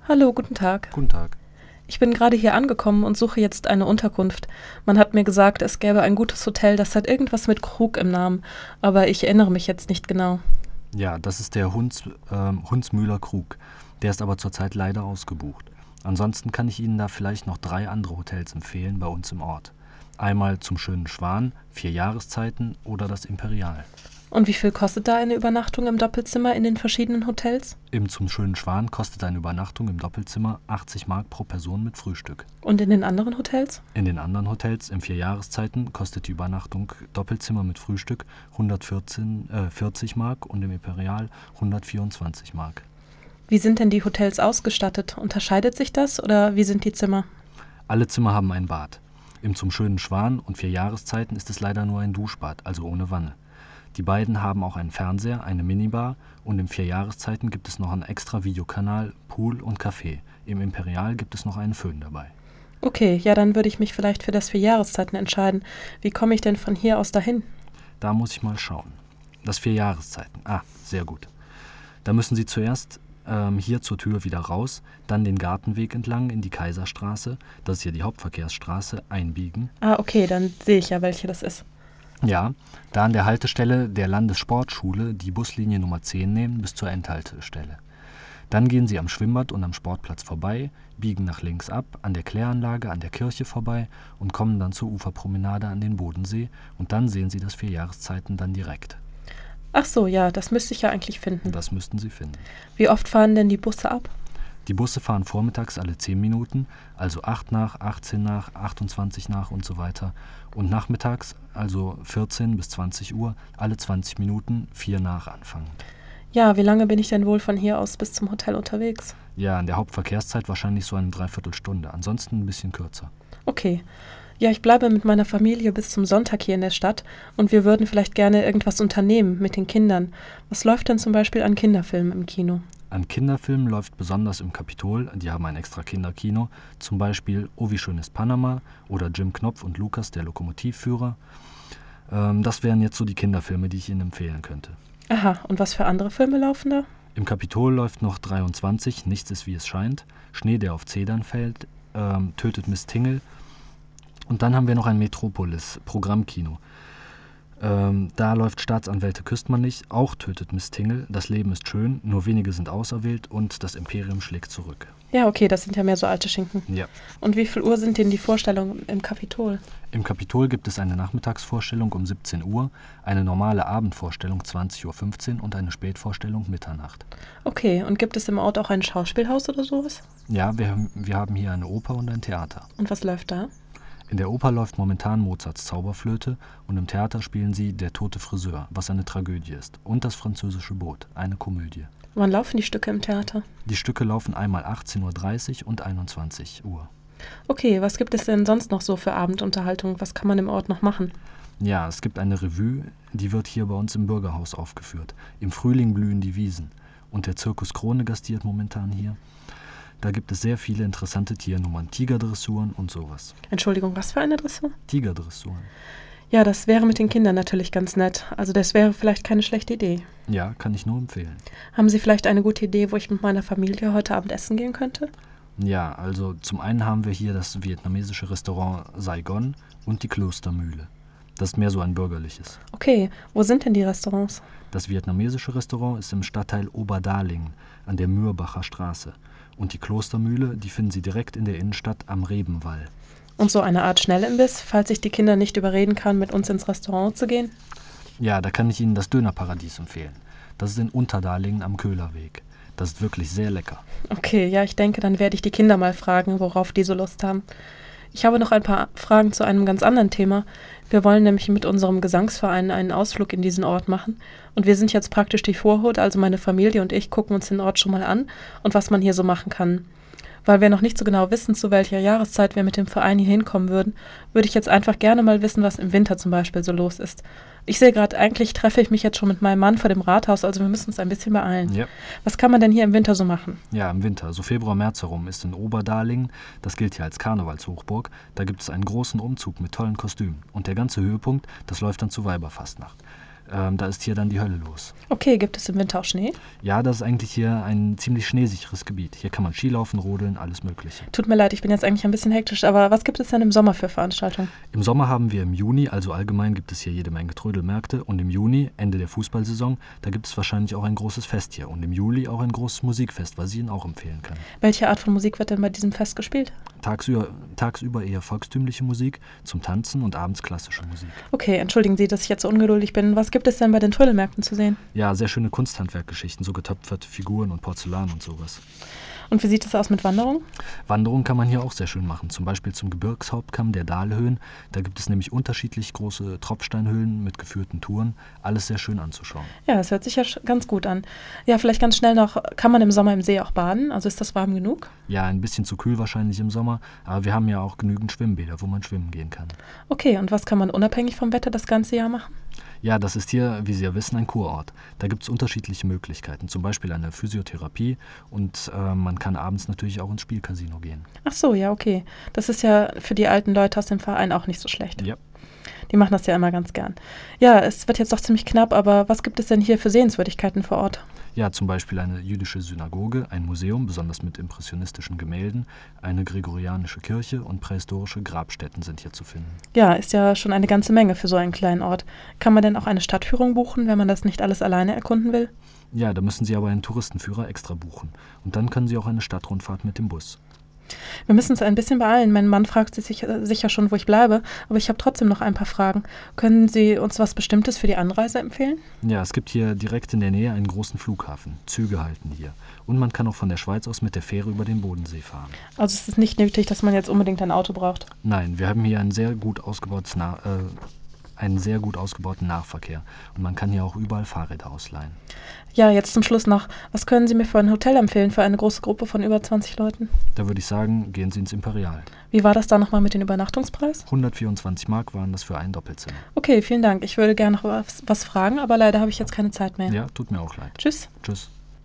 Hallo, guten Tag. Guten Tag. Ich bin gerade hier angekommen und suche jetzt eine Unterkunft. Man hat mir gesagt, es gäbe ein gutes Hotel, das hat irgendwas mit Krug im Namen, aber ich erinnere mich jetzt nicht genau. Ja, das ist der Hunsmühler Krug. Der ist aber zurzeit leider ausgebucht. Ansonsten kann ich Ihnen da vielleicht noch 3 andere Hotels empfehlen bei uns im Ort. Einmal zum Schönen Schwan, 4 Jahreszeiten oder das Imperial. Und wie viel kostet da eine Übernachtung im Doppelzimmer in den verschiedenen Hotels? Im zum Schönen Schwan kostet eine Übernachtung im Doppelzimmer 80 Mark pro Person mit Frühstück. Und in den anderen Hotels? In den anderen Hotels im 4 Jahreszeiten kostet die Übernachtung Doppelzimmer mit Frühstück 40 Mark und im Imperial 124 Mark. Wie sind denn die Hotels ausgestattet? Unterscheidet sich das oder wie sind die Zimmer? Alle Zimmer haben ein Bad. Im zum Schönen Schwan und 4 Jahreszeiten ist es leider nur ein Duschbad, also ohne Wanne. Die beiden haben auch einen Fernseher, eine Minibar und im 4 Jahreszeiten gibt es noch einen extra Videokanal, Pool und Café. Im Imperial gibt es noch einen Föhn dabei. Okay, ja, dann würde ich mich vielleicht für das 4 Jahreszeiten entscheiden. Wie komme ich denn von hier aus dahin? Da muss ich mal schauen. Das 4 Jahreszeiten. Ah, sehr gut. Da müssen Sie zuerst hier zur Tür wieder raus, dann den Gartenweg entlang in die Kaiserstraße, das ist hier die Hauptverkehrsstraße, einbiegen. Ah, okay, dann sehe ich ja, welche das ist. Ja, da an der Haltestelle der Landessportschule die Buslinie Nummer 10 nehmen bis zur Endhaltestelle. Dann gehen Sie am Schwimmbad und am Sportplatz vorbei, biegen nach links ab, an der Kläranlage, an der Kirche vorbei und kommen dann zur Uferpromenade an den Bodensee und dann sehen Sie das 4 Jahreszeiten dann direkt. Ach so, ja, das müsste ich ja eigentlich finden. Das müssten Sie finden. Wie oft fahren denn die Busse ab? Die Busse fahren vormittags alle 10 Minuten, also 8 nach, 18 nach, 28 nach und so weiter. Und nachmittags, also 14 bis 20 Uhr, alle 20 Minuten, 4 nach anfangend. Ja, wie lange bin ich denn wohl von hier aus bis zum Hotel unterwegs? Ja, in der Hauptverkehrszeit wahrscheinlich so eine Dreiviertelstunde, ansonsten ein bisschen kürzer. Okay. Ja, ich bleibe mit meiner Familie bis zum Sonntag hier in der Stadt und wir würden vielleicht gerne irgendwas unternehmen mit den Kindern. Was läuft denn zum Beispiel an Kinderfilmen im Kino? An Kinderfilmen läuft besonders im Kapitol, die haben ein extra Kinderkino, zum Beispiel Oh wie schön ist Panama oder Jim Knopf und Lukas, der Lokomotivführer. Das wären jetzt so die Kinderfilme, die ich Ihnen empfehlen könnte. Aha, und was für andere Filme laufen da? Im Kapitol läuft noch 23, Nichts ist wie es scheint, Schnee, der auf Zedern fällt, Tötet Miss Tingle. Und dann haben wir noch ein Metropolis-Programmkino. Da läuft Staatsanwälte küsst man nicht, auch Tötet Miss Tingle, Das Leben ist schön, nur wenige sind auserwählt und Das Imperium schlägt zurück. Ja, okay, das sind ja mehr so alte Schinken. Ja. Und wie viel Uhr sind denn die Vorstellungen im Kapitol? Im Kapitol gibt es eine Nachmittagsvorstellung um 17 Uhr, eine normale Abendvorstellung 20:15 Uhr und eine Spätvorstellung Mitternacht. Okay, und gibt es im Ort auch ein Schauspielhaus oder sowas? Ja, wir haben hier eine Oper und ein Theater. Und was läuft da? In der Oper läuft momentan Mozarts Zauberflöte und im Theater spielen sie Der tote Friseur, was eine Tragödie ist, und Das französische Boot, eine Komödie. Wann laufen die Stücke im Theater? Die Stücke laufen einmal 18:30 Uhr und 21 Uhr. Okay, was gibt es denn sonst noch so für Abendunterhaltung? Was kann man im Ort noch machen? Ja, es gibt eine Revue, die wird hier bei uns im Bürgerhaus aufgeführt. Im Frühling blühen die Wiesen. Und der Zirkus Krone gastiert momentan hier. Da gibt es sehr viele interessante Tiernummern, Tigerdressuren und sowas. Entschuldigung, was für eine Dressur? Tigerdressuren. Ja, das wäre mit den Kindern natürlich ganz nett. Also das wäre vielleicht keine schlechte Idee. Ja, kann ich nur empfehlen. Haben Sie vielleicht eine gute Idee, wo ich mit meiner Familie heute Abend essen gehen könnte? Ja, also zum einen haben wir hier das vietnamesische Restaurant Saigon und die Klostermühle. Das ist mehr so ein bürgerliches. Okay, wo sind denn die Restaurants? Das vietnamesische Restaurant ist im Stadtteil Oberdalingen an der Mürbacher Straße. Und die Klostermühle, die finden Sie direkt in der Innenstadt am Rebenwall. Und so eine Art Schnellimbiss, falls ich die Kinder nicht überreden kann, mit uns ins Restaurant zu gehen? Ja, da kann ich Ihnen das Dönerparadies empfehlen. Das ist in Unterdalingen am Köhlerweg. Das ist wirklich sehr lecker. Okay, ja, ich denke, dann werde ich die Kinder mal fragen, worauf die so Lust haben. Ich habe noch ein paar Fragen zu einem ganz anderen Thema. Wir wollen nämlich mit unserem Gesangsverein einen Ausflug in diesen Ort machen. Und wir sind jetzt praktisch die Vorhut, also meine Familie und ich gucken uns den Ort schon mal an und was man hier so machen kann. Weil wir noch nicht so genau wissen, zu welcher Jahreszeit wir mit dem Verein hier hinkommen würden, würde ich jetzt einfach gerne mal wissen, was im Winter zum Beispiel so los ist. Ich sehe gerade, eigentlich treffe ich mich jetzt schon mit meinem Mann vor dem Rathaus, also wir müssen uns ein bisschen beeilen. Ja. Was kann man denn hier im Winter so machen? Ja, im Winter, so Februar, März herum, ist in Oberdalingen, das gilt hier als Karnevalshochburg, da gibt es einen großen Umzug mit tollen Kostümen. Und der ganze Höhepunkt, das läuft dann zu Weiberfastnacht. Da ist hier dann die Hölle los. Okay, gibt es im Winter auch Schnee? Ja, das ist eigentlich hier ein ziemlich schneesicheres Gebiet. Hier kann man Skilaufen, rodeln, alles Mögliche. Tut mir leid, ich bin jetzt eigentlich ein bisschen hektisch, aber was gibt es denn im Sommer für Veranstaltungen? Im Sommer haben wir im Juni, also allgemein gibt es hier jede Menge Trödelmärkte. Und im Juni, Ende der Fußballsaison, da gibt es wahrscheinlich auch ein großes Fest hier. Und im Juli auch ein großes Musikfest, was ich Ihnen auch empfehlen kann. Welche Art von Musik wird denn bei diesem Fest gespielt? Tagsüber eher volkstümliche Musik zum Tanzen und abends klassische Musik. Okay, entschuldigen Sie, dass ich jetzt so ungeduldig bin. Was gibt es denn bei den Trödelmärkten zu sehen? Ja, sehr schöne Kunsthandwerkgeschichten, so getöpferte Figuren und Porzellan und sowas. Und wie sieht es aus mit Wanderung? Wanderung kann man hier auch sehr schön machen, zum Beispiel zum Gebirgshauptkamm der Dahlhöhen. Da gibt es nämlich unterschiedlich große Tropfsteinhöhlen mit geführten Touren. Alles sehr schön anzuschauen. Ja, das hört sich ja ganz gut an. Ja, vielleicht ganz schnell noch, kann man im Sommer im See auch baden? Also ist das warm genug? Ja, ein bisschen zu kühl wahrscheinlich im Sommer, aber wir haben ja auch genügend Schwimmbäder, wo man schwimmen gehen kann. Okay, und was kann man unabhängig vom Wetter das ganze Jahr machen? Ja, das ist hier, wie Sie ja wissen, ein Kurort. Da gibt es unterschiedliche Möglichkeiten, zum Beispiel eine Physiotherapie und man kann abends natürlich auch ins Spielcasino gehen. Ach so, ja, okay. Das ist ja für die alten Leute aus dem Verein auch nicht so schlecht. Ja. Die machen das ja immer ganz gern. Ja, es wird jetzt doch ziemlich knapp, aber was gibt es denn hier für Sehenswürdigkeiten vor Ort? Ja, zum Beispiel eine jüdische Synagoge, ein Museum, besonders mit impressionistischen Gemälden, eine gregorianische Kirche und prähistorische Grabstätten sind hier zu finden. Ja, ist ja schon eine ganze Menge für so einen kleinen Ort. Kann man denn auch eine Stadtführung buchen, wenn man das nicht alles alleine erkunden will? Ja, da müssen Sie aber einen Touristenführer extra buchen. Und dann können Sie auch eine Stadtrundfahrt mit dem Bus. Wir müssen uns ein bisschen beeilen. Mein Mann fragt sich sicher schon, wo ich bleibe, aber ich habe trotzdem noch ein paar Fragen. Können Sie uns was Bestimmtes für die Anreise empfehlen? Ja, es gibt hier direkt in der Nähe einen großen Flughafen. Züge halten hier. Und man kann auch von der Schweiz aus mit der Fähre über den Bodensee fahren. Also es ist nicht nötig, dass man jetzt unbedingt ein Auto braucht. Nein, wir haben hier einen sehr gut ausgebauten Nahverkehr. Und man kann hier auch überall Fahrräder ausleihen. Ja, jetzt zum Schluss noch. Was können Sie mir für ein Hotel empfehlen für eine große Gruppe von über 20 Leuten? Da würde ich sagen, gehen Sie ins Imperial. Wie war das da nochmal mit dem Übernachtungspreis? 124 Mark waren das für ein Doppelzimmer. Okay, vielen Dank. Ich würde gerne noch was fragen, aber leider habe ich jetzt keine Zeit mehr. Ja, tut mir auch leid. Tschüss. Tschüss.